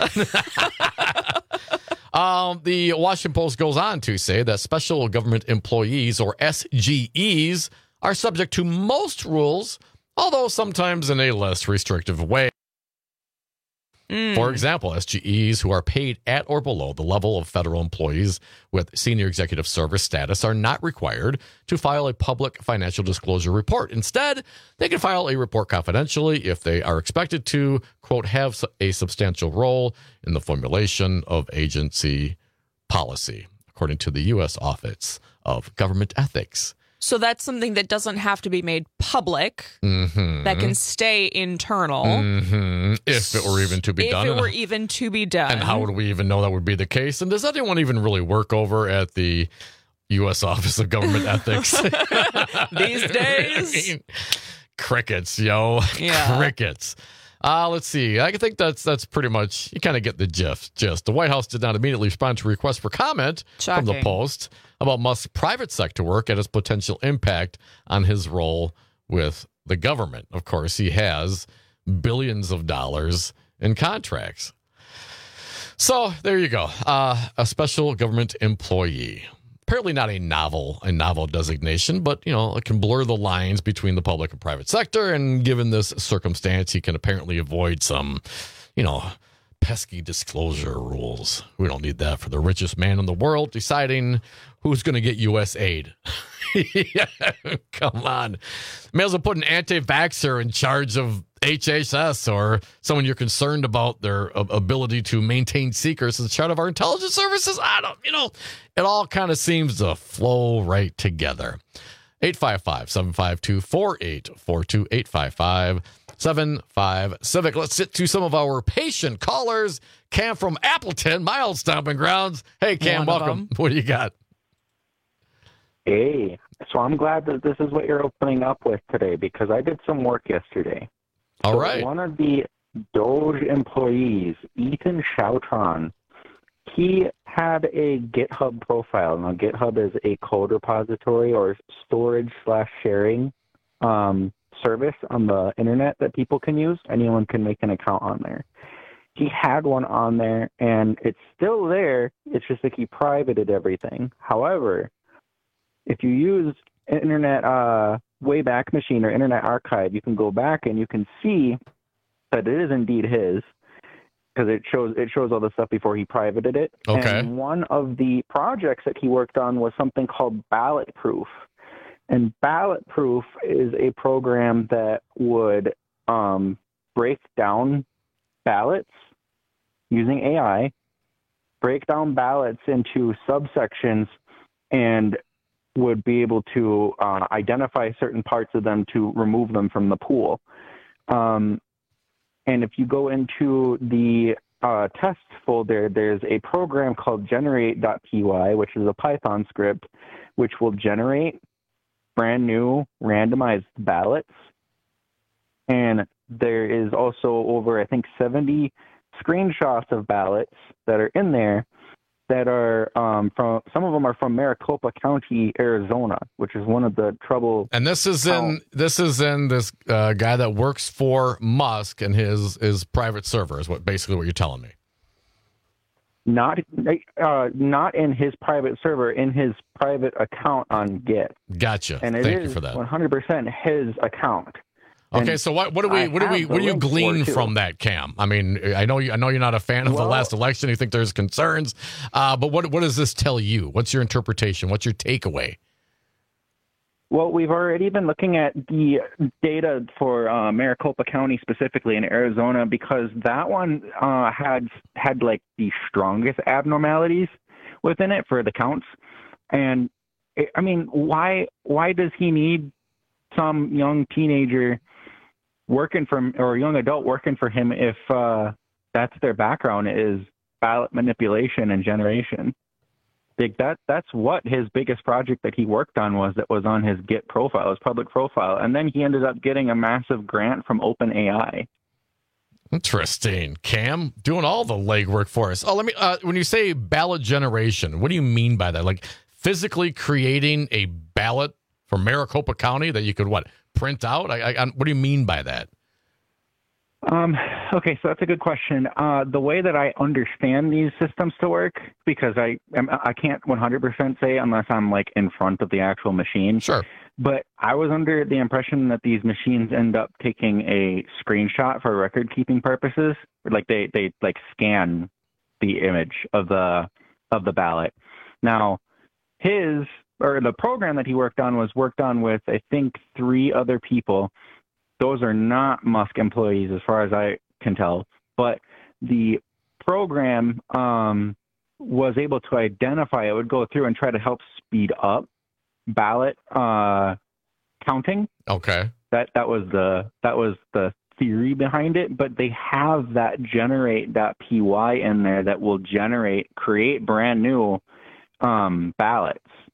The Washington Post goes on to say that special government employees, or SGEs, are subject to most rules, although sometimes in a less restrictive way. For example, SGEs who are paid at or below the level of federal employees with senior executive service status are not required to file a public financial disclosure report. Instead, they can file a report confidentially if they are expected to, quote, have a substantial role in the formulation of agency policy, according to the U.S. Office of Government Ethics. So that's something that doesn't have to be made public, that can stay internal. If it were even to be done. If it were even to be done. And how would we even know that would be the case? And does anyone even really work over at the U.S. Office of Government Ethics. These days. I mean, crickets, yo. Yeah. Crickets. Let's see. I think that's pretty much, you kind of get the gist. The White House did not immediately respond to requests for comment from the Shocking. Post about Musk's private sector work and its potential impact on his role with the government. Of course, he has billions of dollars in contracts. So there you go. A special government employee. Apparently not a novel designation, but, it can blur the lines between the public and private sector. And given this circumstance, he can apparently avoid some, pesky disclosure rules. We don't need that for the richest man in the world deciding who's going to get U.S. aid. Come on. May as well put an anti-vaxxer in charge of HHS or someone you're concerned about their ability to maintain secrets as part of our intelligence services. It all kind of seems to flow right together. 855-752-4842, 855-75-CIVIC. Let's sit to some of our patient callers. Cam from Appleton, my old stomping grounds. Hey, Cam, welcome. What do you got? Hey, so I'm glad that this is what you're opening up with today because I did some work yesterday. All right. One of the Doge employees, Ethan Shoutron, he had a GitHub profile. Now, GitHub is a code repository or storage/sharing service on the internet that people can use. Anyone can make an account on there. He had one on there, and it's still there. It's just like he privated everything. However, if you use Internet Wayback Machine or Internet Archive, you can go back and you can see that it is indeed his because it shows all the stuff before he privated it. Okay. And one of the projects that he worked on was something called Ballot Proof. And Ballot Proof is a program that would break down ballots using AI, break down ballots into subsections, and would be able to identify certain parts of them to remove them from the pool. And if you go into the test folder, there's a program called generate.py, which is a Python script, which will generate brand new randomized ballots. And there is also over, I think, 70 screenshots of ballots that are in there that are some of them are from Maricopa County, Arizona, which is one of the trouble. And this is in this guy that works for Musk and his private server is basically what you're telling me. Not in his private server, in his private account on Git. Gotcha. And it Thank is you for that. 100% his account. Okay, so what do you glean from that, Cam? I mean, I know you're not a fan of the last election. You think there's concerns, but what does this tell you? What's your interpretation? What's your takeaway? Well, we've already been looking at the data for Maricopa County specifically in Arizona because that one had like the strongest abnormalities within it for the counts. And I mean, why does he need some young teenager working or young adult working for him if that's their background is ballot manipulation and generation? Like that's what his biggest project that he worked on was on his Git profile, his public profile. And then he ended up getting a massive grant from OpenAI. Interesting. Cam, doing all the legwork for us. Oh, let me, when you say ballot generation, what do you mean by that? Like physically creating a ballot for Maricopa County that you could, print out? What do you mean by that? Okay, so that's a good question. The way that I understand these systems to work, because I can't 100% say unless I'm like in front of the actual machine. Sure. But I was under the impression that these machines end up taking a screenshot for record keeping purposes. Like they like scan the image of the ballot. Now, the program that he worked on with, I think, 3 other people. Those are not Musk employees as far as I can tell. But the program was able to identify, it would go through and try to help speed up ballot counting. Okay. That was the theory behind it, but they have that generate.py in there that will create brand new ballots.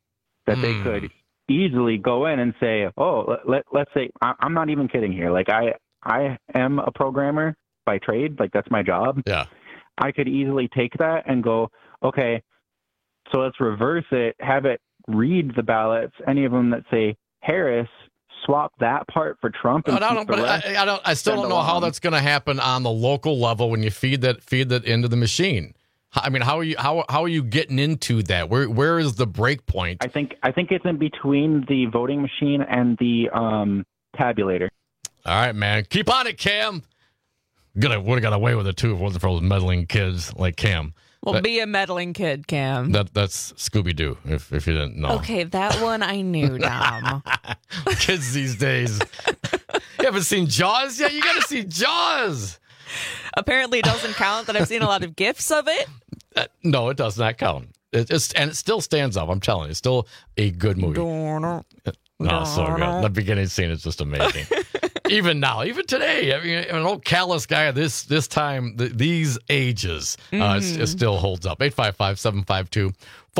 that they could easily go in and say, oh, let's say, I'm not even kidding here. Like I am a programmer by trade. Like that's my job. Yeah. I could easily take that and go, okay, so let's reverse it, have it read the ballots, any of them that say Harris, swap that part for Trump. And I still don't know how that's going to happen on the local level when you feed that into the machine. I mean, how are you getting into that? Where is the break point? I think it's in between the voting machine and the tabulator. All right, man, keep on it, Cam. Would have got away with it too if it wasn't for those meddling kids like Cam. Well, be a meddling kid, Cam. That's Scooby-Doo, if you didn't know. Okay, that one I knew, Dom. Kids these days. You haven't seen Jaws yet? You got to see Jaws. Apparently it doesn't count that I've seen a lot of GIFs of it. No, it does not count. And it still stands up. I'm telling you. It's still a good movie. So good. The beginning scene is just amazing. Even now, even today, I mean, an old callous guy at this time, these ages, it still holds up. 855-752-4842,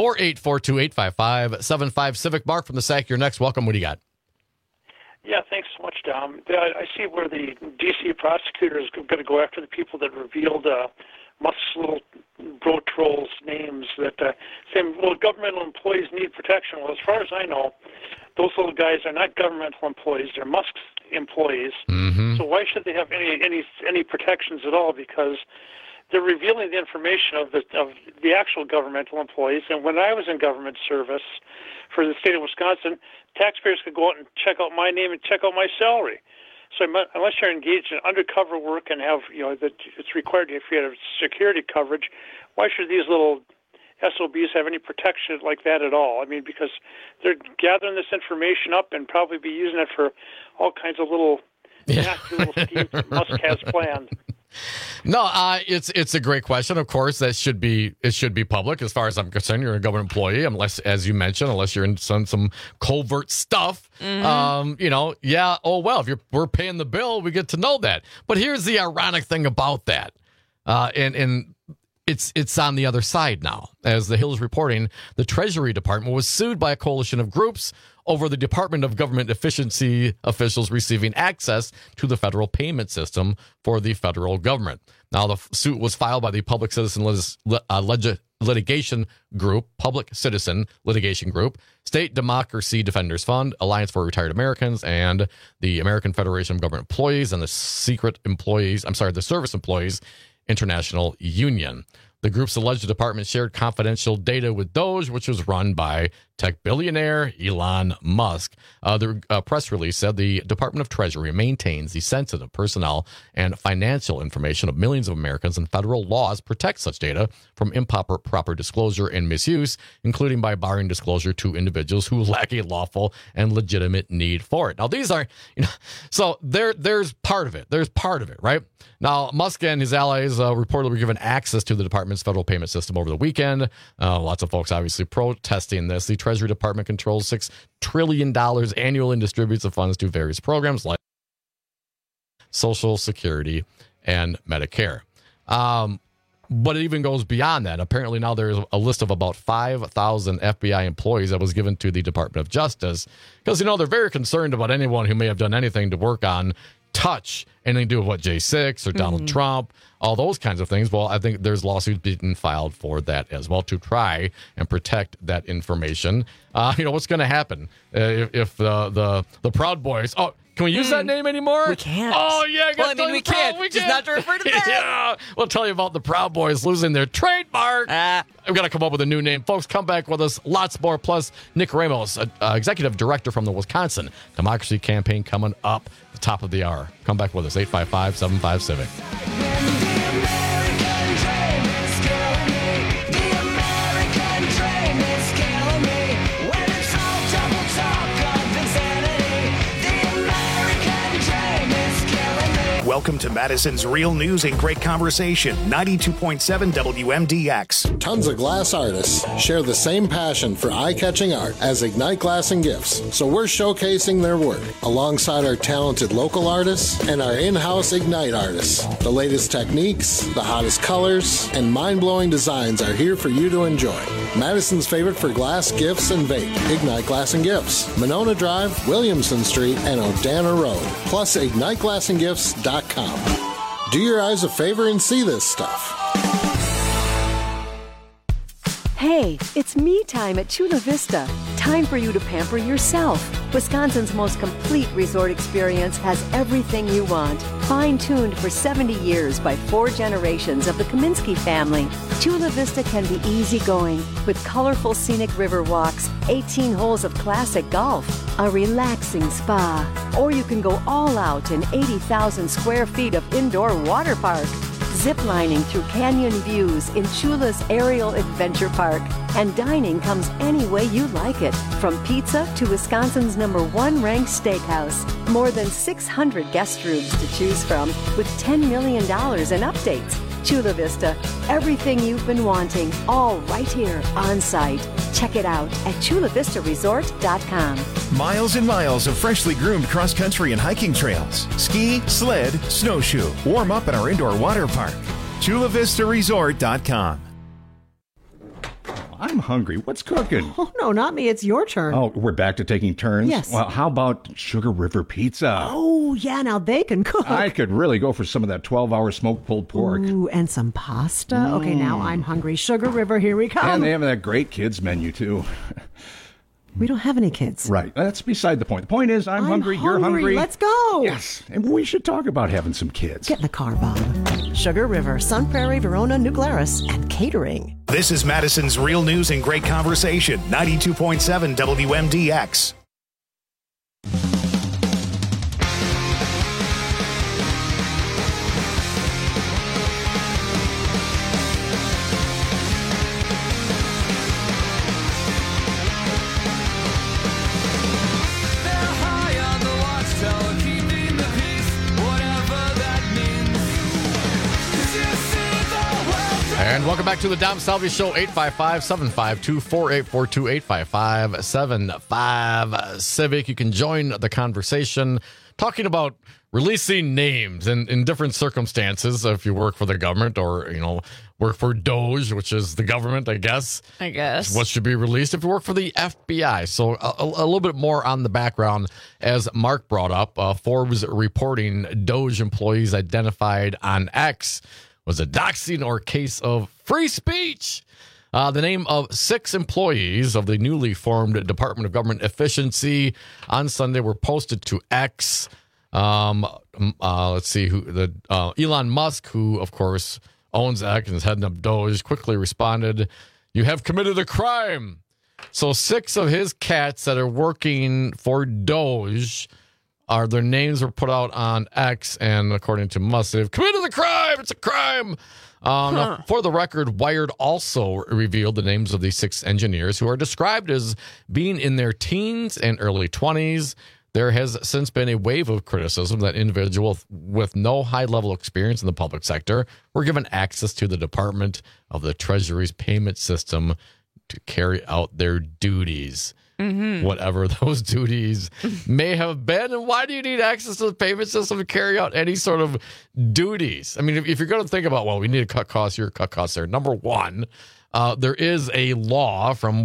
855-75 Civic. Mark from the SAC, you're next. Welcome. What do you got? Yeah, thanks so much, Dom. I see where the D.C. prosecutor is going to go after the people that revealed Musk's little bro trolls' names that saying, well, governmental employees need protection. Well, as far as I know, those little guys are not governmental employees. They're Musk's employees. Mm-hmm. So why should they have any protections at all? Because they're revealing the information of the actual governmental employees. And when I was in government service for the state of Wisconsin, taxpayers could go out and check out my name and check out my salary. So unless you're engaged in undercover work and have, that it's required if you have security coverage, why should these little SOBs have any protection like that at all? I mean, because they're gathering this information up and probably be using it for all kinds of little nasty little schemes that Musk has planned. No, it's a great question. Of course, it should be public. As far as I'm concerned, you're a government employee, unless, as you mentioned, unless you're in some covert stuff. Mm-hmm. Oh well, if we're paying the bill, we get to know that. But here's the ironic thing about that, and it's on the other side now. As the Hill is reporting, the Treasury Department was sued by a coalition of groups over the Department of Government Efficiency officials receiving access to the federal payment system for the federal government. Now, the suit was filed by the Public Citizen Litigation Group, State Democracy Defenders Fund, Alliance for Retired Americans, and the American Federation of Government Employees and the Service Employees International Union. The group's alleged department shared confidential data with Doge, which was run by tech billionaire Elon Musk. The press release said the Department of Treasury maintains the sensitive personnel and financial information of millions of Americans, and federal laws protect such data from improper disclosure and misuse, including by barring disclosure to individuals who lack a lawful and legitimate need for it. Now, these are, so there's part of it. There's part of it, right? Now, Musk and his allies reportedly were given access to the department's federal payment system over the weekend. Lots of folks obviously protesting this. The Treasury Department controls $6 trillion annually and distributes the funds to various programs like Social Security and Medicare. But it even goes beyond that. Apparently now there's a list of about 5,000 FBI employees that was given to the Department of Justice because, they're very concerned about anyone who may have done anything to work on anything to do with what J6 or Donald Trump, all those kinds of things. Well, I think there's lawsuits being filed for that as well to try and protect that information. What's going to happen if the Proud Boys? Oh, can we use that name anymore? We can't. Oh yeah, we can't. Just not to refer to that. Yeah, we'll tell you about the Proud Boys losing their trademark. We've got to come up with a new name, folks. Come back with us. Lots more. Plus, Nick Ramos, executive director from the Wisconsin Democracy Campaign, coming up at the top of the hour. Come back with us. 855-75-CIVIC. Welcome Welcome to Madison's Real News and Great Conversation, 92.7 WMDX. Tons of glass artists share the same passion for eye-catching art as Ignite Glass and Gifts, so we're showcasing their work alongside our talented local artists and our in-house Ignite artists. The latest techniques, the hottest colors, and mind-blowing designs are here for you to enjoy. Madison's favorite for glass, gifts, and vape, Ignite Glass and Gifts, Monona Drive, Williamson Street, and O'Dana Road, plus IgniteGlassandGifts.com. Do your eyes a favor and see this stuff. Hey, it's me time at Chula Vista. Time for you to pamper yourself. Wisconsin's most complete resort experience has everything you want. Fine-tuned for 70 years by 4 generations of the Kaminsky family, Chula Vista can be easygoing with colorful scenic river walks, 18 holes of classic golf, a relaxing spa, or you can go all out in 80,000 square feet of indoor water park. Ziplining through canyon views in Chula's Aerial Adventure Park. And dining comes any way you like it, from pizza to Wisconsin's #1 ranked steakhouse. More than 600 guest rooms to choose from, with $10 million in updates. Chula Vista, everything you've been wanting, all right here on site. Check it out at chulavistaresort.com. Miles and miles of freshly groomed cross-country and hiking trails. Ski, sled, snowshoe. Warm up at our indoor water park. chulavistaresort.com. I'm hungry. What's cooking? Oh, no, not me. It's your turn. Oh, we're back to taking turns? Yes. Well, how about Sugar River Pizza? Oh, yeah, now they can cook. I could really go for some of that 12-hour smoked pulled pork. Ooh, and some pasta. Okay, now I'm hungry. Sugar River, here we come. And they have that great kids menu, too. We don't have any kids. Right. That's beside the point. The point is, I'm hungry, you're hungry. Let's go. Yes. And we should talk about having some kids. Get in the car, Bob. Sugar River, Sun Prairie, Verona, New Glarus, and catering. This is Madison's Real News and Great Conversation, 92.7 WMDX. And welcome back to the Dom Salvi Show, 855-752-4842, 855-75-CIVIC. You can join the conversation talking about releasing names in different circumstances. If you work for the government or, work for DOJ, which is the government, I guess. What should be released if you work for the FBI. So a little bit more on the background, as Mark brought up. Forbes reporting DOJ employees identified on X was a doxing or case of free speech. The name of 6 employees of the newly formed Department of Government Efficiency on Sunday were posted to X. Let's see who Elon Musk, who of course owns X and is heading up DOJ, quickly responded, "You have committed a crime." So 6 of his cats that are working for DOJ, their names were put out on X, and according to Musk, they've committed the crime. It's a crime. Now, for the record, Wired also revealed the names of these 6 engineers who are described as being in their teens and early 20s. There has since been a wave of criticism that individuals with no high-level experience in the public sector were given access to the Department of the Treasury's payment system to carry out their duties. Whatever those duties may have been. And why do you need access to the payment system to carry out any sort of duties? I mean, if you're going to think about, we need to cut costs here, cut costs there. Number one, there is a law from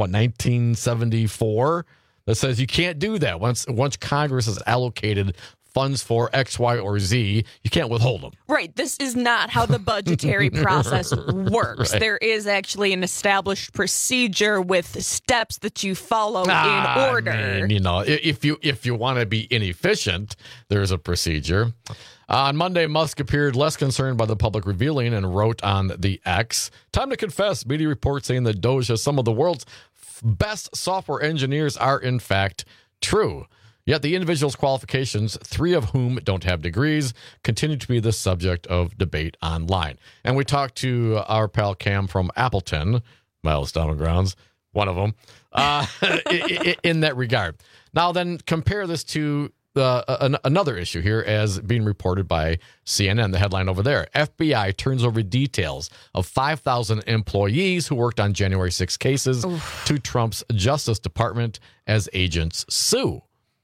1974 that says you can't do that. Once Congress has allocated funds for X, Y, or Z, you can't withhold them. Right. This is not how the budgetary process works. Right. There is actually an established procedure with steps that you follow in order. I mean, if you want to be inefficient, there's a procedure. On Monday, Musk appeared less concerned by the public revealing and wrote on the X, "Time to confess, media reports saying that DOJ has some of the world's best software engineers are in fact true. Yet the individual's qualifications, 3 of whom don't have degrees, continue to be the subject of debate online." And we talked to our pal Cam from Appleton, Miles Donald Grounds, one of them, in that regard. Now then, compare this to another issue here, as being reported by CNN, the headline over there. FBI turns over details of 5,000 employees who worked on January 6 cases to Trump's Justice Department as agents sue.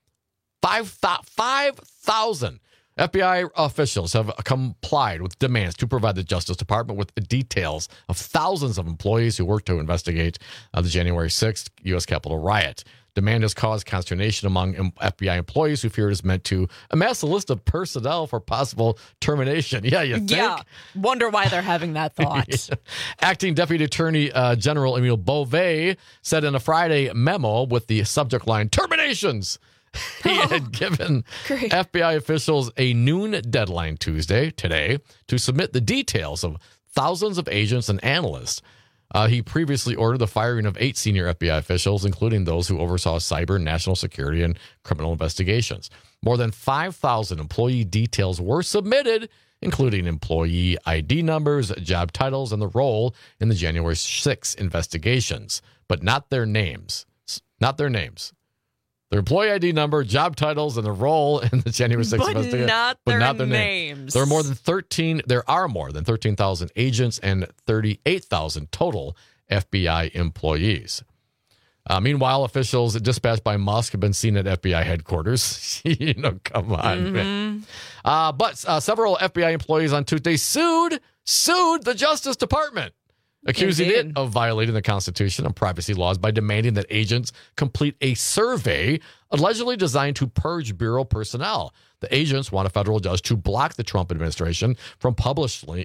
5,000 FBI officials have complied with demands to provide the Justice Department with the details of thousands of employees who worked to investigate the January 6th U.S. Capitol riot. Demand has caused consternation among FBI employees who fear it is meant to amass a list of personnel for possible termination. Yeah, you think? Yeah. Wonder why they're having that thought. Acting Deputy Attorney General Emile Beauvais said in a Friday memo with the subject line, "Terminations." He had given FBI officials a noon deadline today, to submit the details of thousands of agents and analysts. He previously ordered the firing of 8 senior FBI officials, including those who oversaw cyber, national security, and criminal investigations. More than 5,000 employee details were submitted, including employee ID numbers, job titles, and the role in the January 6 investigations, but not their names. Not their names. Their employee ID number, job titles, and the role in the January 6th investigation. Not their names. There are more than 13,000 agents and 38,000 total FBI employees. Meanwhile, officials dispatched by Musk have been seen at FBI headquarters. Come on, man. But several FBI employees on Tuesday sued the Justice Department, accusing it of violating the Constitution and privacy laws by demanding that agents complete a survey allegedly designed to purge bureau personnel. The agents want a federal judge to block the Trump administration from publishing,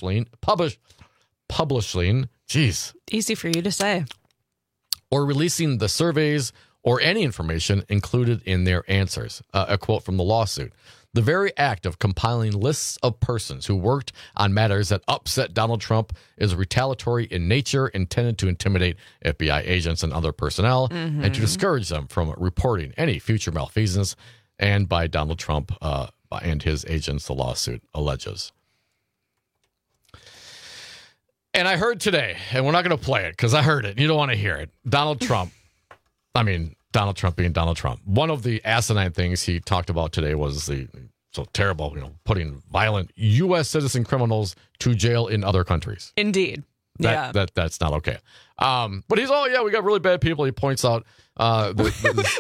Easy for you to say. Or releasing the surveys or any information included in their answers. A quote from the lawsuit. The very act of compiling lists of persons who worked on matters that upset Donald Trump is retaliatory in nature, intended to intimidate FBI agents and other personnel and to discourage them from reporting any future malfeasance and by Donald Trump and his agents, the lawsuit alleges. And I heard today, and we're not going to play it because I heard it. You don't want to hear it. Donald Trump being Donald Trump. One of the asinine things he talked about today was so terrible, putting violent U.S. citizen criminals to jail in other countries. Indeed. That's not okay. But he's, we got really bad people. He points out. Wait.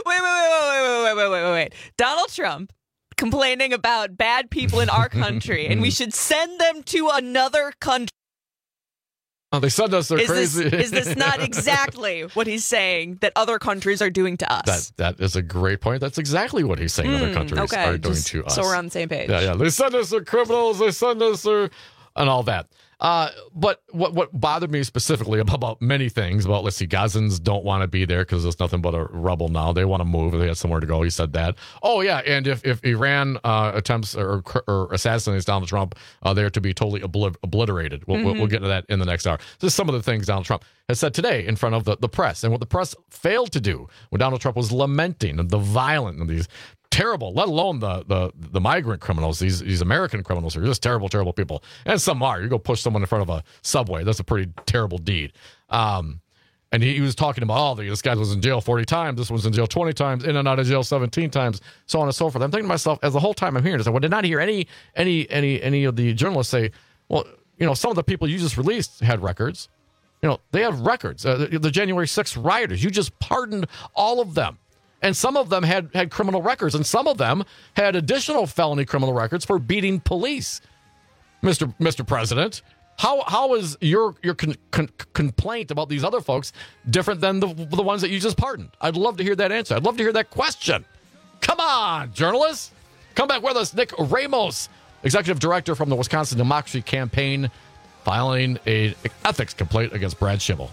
Donald Trump complaining about bad people in our country, and we should send them to another country. Oh, they said us they're crazy. Is this not exactly what he's saying that other countries are doing to us? That is a great point. That's exactly what he's saying other countries are doing to us. So we're on the same page. Yeah. They send us their criminals. They send us their... and all that. But what bothered me specifically about many things, let's see, Gazans don't want to be there because there's nothing but a rubble now. They want to move. They have somewhere to go. He said that. Oh, yeah, and if Iran attempts or assassinates Donald Trump, they're to be totally obliterated. We'll get to that in the next hour. This is some of the things Donald Trump has said today in front of the press, and what the press failed to do when Donald Trump was lamenting the violent and these terrible, let alone the migrant criminals, these American criminals who are just terrible people. And some are. You go push someone in front of a subway. That's a pretty terrible deed. And he was talking about, this guy was in jail 40 times. This one's in jail 20 times, in and out of jail 17 times, so on and so forth. I'm thinking to myself, as the whole time I'm hearing this, I did not hear any of the journalists say, well, some of the people you just released had records. They have records. The January 6th rioters, you just pardoned all of them. And some of them had criminal records, and some of them had additional felony criminal records for beating police. Mr. President, how is your complaint about these other folks different than the ones that you just pardoned? I'd love to hear that answer. I'd love to hear that question. Come on, journalists. Come back with us. Nick Ramos, Executive Director from the Wisconsin Democracy Campaign, filing an ethics complaint against Brad Schimel.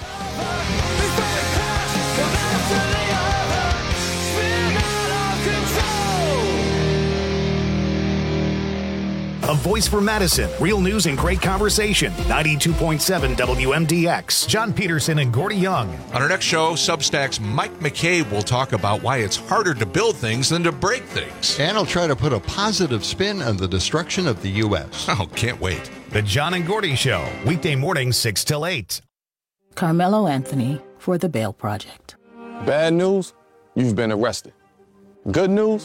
A voice for Madison. Real news and great conversation. 92.7 WMDX. John Peterson and Gordy Young. On our next show, Substack's Mike McCabe will talk about why it's harder to build things than to break things. And he'll try to put a positive spin on the destruction of the U.S. Oh, can't wait. The John and Gordy Show. Weekday mornings 6 till 8. Carmelo Anthony for The Bail Project. Bad news, you've been arrested. Good news,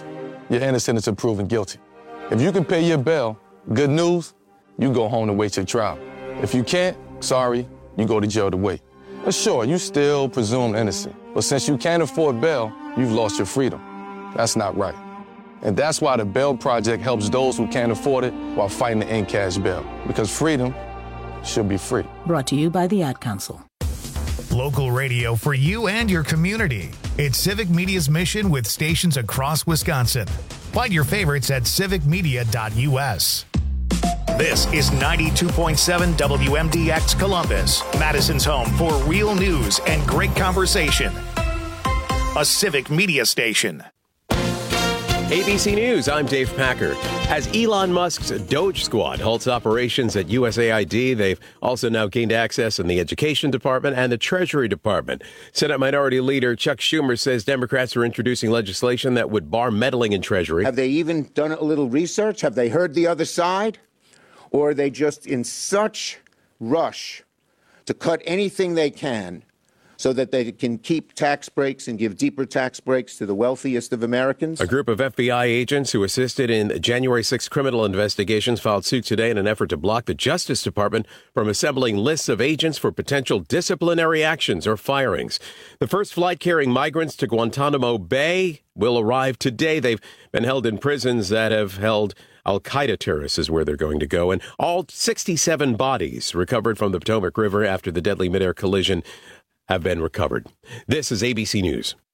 you're innocent until proven guilty. If you can pay your bail, good news, you go home and wait your trial. If you can't, sorry, you go to jail to wait. But sure, you still presumed innocent. But since you can't afford bail, you've lost your freedom. That's not right. And that's why the Bail Project helps those who can't afford it while fighting to end cash bail. Because freedom should be free. Brought to you by the Ad Council. Local radio for you and your community. It's Civic Media's mission with stations across Wisconsin. Find your favorites at civicmedia.us. This is 92.7 WMDX Columbus, Madison's home for real news and great conversation. A Civic Media station. ABC News, I'm Dave Packer. As Elon Musk's Doge Squad halts operations at USAID, they've also now gained access in the Education Department and the Treasury Department. Senate Minority Leader Chuck Schumer says Democrats are introducing legislation that would bar meddling in Treasury. Have they even done a little research? Have they heard the other side? Or are they just in such rush to cut anything they can so that they can keep tax breaks and give deeper tax breaks to the wealthiest of Americans? A group of FBI agents who assisted in January 6 criminal investigations filed suit today in an effort to block the Justice Department from assembling lists of agents for potential disciplinary actions or firings. The first flight carrying migrants to Guantanamo Bay will arrive today. They've been held in prisons that have held Al-Qaeda terrorists is where they're going to go. And all 67 bodies recovered from the Potomac River after the deadly midair collision have been recovered. This is ABC News.